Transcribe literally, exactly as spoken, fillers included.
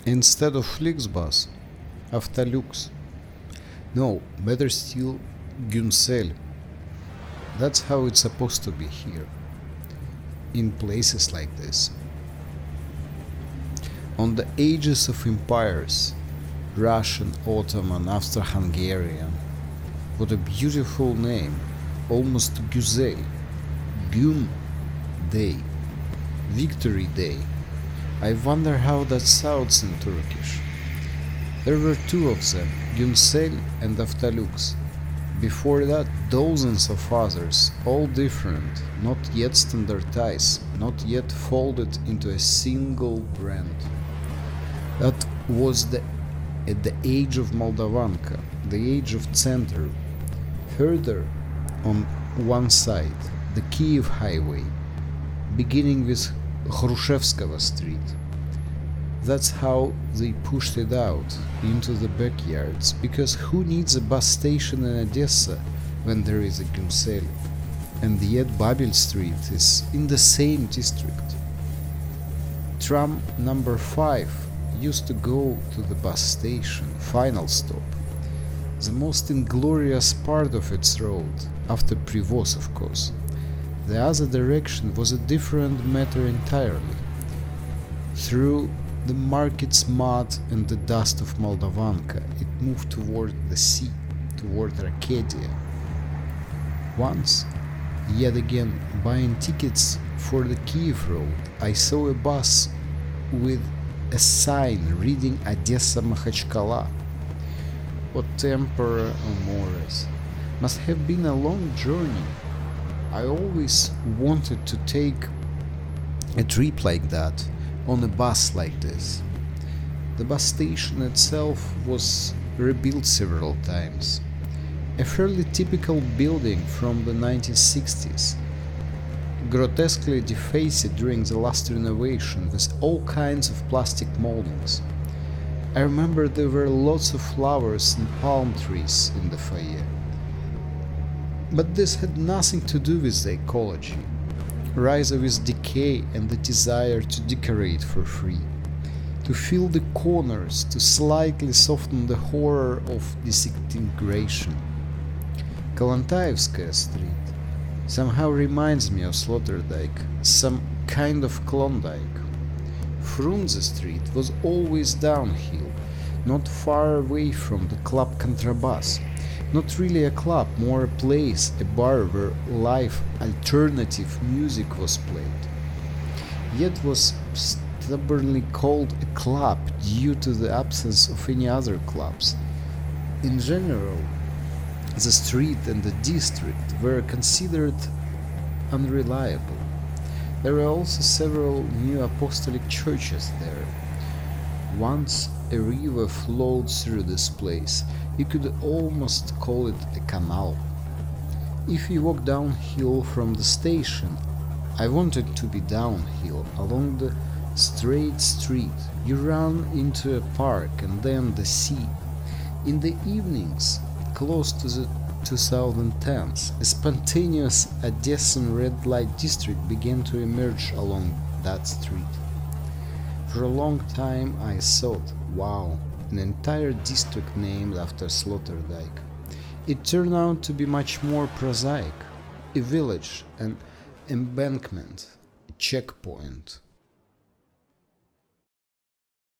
Instead of Flixbus, Aftalux. No, better still, Günsel. That's how it's supposed to be here, in places like this. On the ages of empires, Russian, Ottoman, Austro-Hungarian. What a beautiful name, almost Güzel. Gün Day, Victory Day. I wonder how that sounds in Turkish. There were two of them, Günsel and Aftalux. Before that, dozens of others, all different, not yet standardized, not yet folded into a single brand. That was the at the age of Moldavanka, the age of Center. Further on one side, the Kiev Highway, beginning with Khrushchevskaya Street. That's how they pushed it out into the backyards, because who needs a bus station in Odessa when there is a Günsel? And yet Babel Street is in the same district. Tram number five used to go to the bus station, final stop, the most inglorious part of its road, after Privoz, of course. The other direction was a different matter entirely. Through the market's mud and the dust of Moldavanka, it moved toward the sea, toward Arcadia. Once, yet again, buying tickets for the Kiev road, I saw a bus with a sign reading Odessa Makhachkala. What Emperor Amoris. Must have been a long journey. I always wanted to take a trip like that, on a bus like this. The bus station itself was rebuilt several times. A fairly typical building from the nineteen sixties, grotesquely defaced during the last renovation with all kinds of plastic moldings. I remember there were lots of flowers and palm trees in the foyer. But this had nothing to do with the ecology, rather with decay and the desire to decorate for free, to fill the corners, to slightly soften the horror of disintegration. Kalantaevskaya Street somehow reminds me of Sloterdijk, some kind of Klondike. Frunze Street was always downhill, not far away from the club Contrabass. Not really a club, more a place, a bar where live alternative music was played. Yet was stubbornly called a club due to the absence of any other clubs. In general, the street and the district were considered unreliable. There were also several new apostolic churches there. Once a river flowed through this place. You could almost call it a canal. If you walk downhill from the station, I wanted to be downhill along the straight street. You run into a park and then the sea. In the evenings, close to the twenty tens, a spontaneous Odessan red light district began to emerge along that street. For a long time I thought, wow, an entire district named after Sloterdijk. It turned out to be much more prosaic, a village, an embankment, a checkpoint.